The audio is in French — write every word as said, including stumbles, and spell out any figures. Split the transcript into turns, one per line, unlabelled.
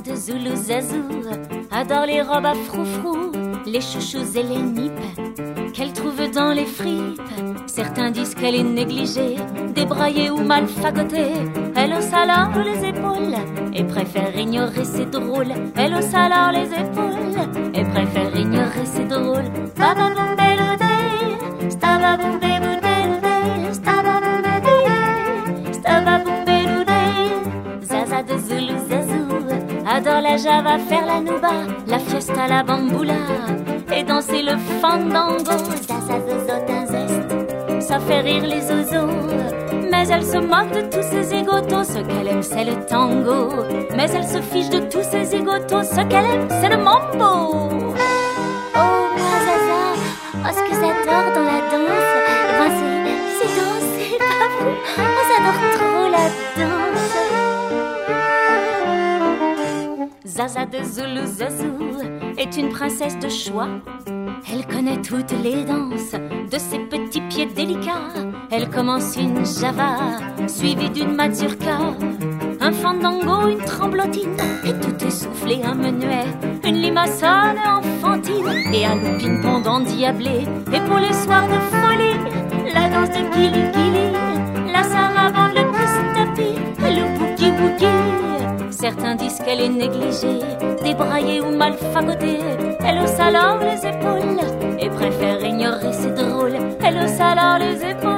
de Zoulou Zazou adore les robes à froufrou, les chouchous et les nippes qu'elle trouve dans les fripes. Certains disent qu'elle est négligée, débraillée ou mal fagotée. Elle hausse alors les épaules et préfère ignorer ses drôles. Elle hausse alors les épaules et préfère ignorer ses drôles. Zaza de Zoulou Zazou adore la java, faire la nouba, la fiesta, la bamboula et danser le fandango. Zaza zozote un zeste, ça fait rire les zozos, mais elle se moque de tous ses zigotos. Ce qu'elle aime c'est le tango, mais elle se fiche de tous ses zigotos. Ce qu'elle aime c'est le mambo. Oh moi Zaza, oh ce que j'adore dans la danse, eh ben c'est, c'est danser, pas vous. Oh j'adore trop la danse. Zaza de Zoulou Zazou est une princesse de choix. Elle connaît toutes les danses de ses petits pieds délicats. Elle commence une java suivie d'une mazurka, un fandango, une tremblotine et tout essoufflé un menuet, une limaçonne enfantine et un ping-pong endiablé. Et pour les soirs de folie, la danse de Gili Gili, la sarabande, le pistapi, le boogie boogie. Certains disent qu'elle est négligée, débraillée ou mal fagotée. Elle hausse alors les épaules et préfère ignorer ses drôles. Elle hausse alors les épaules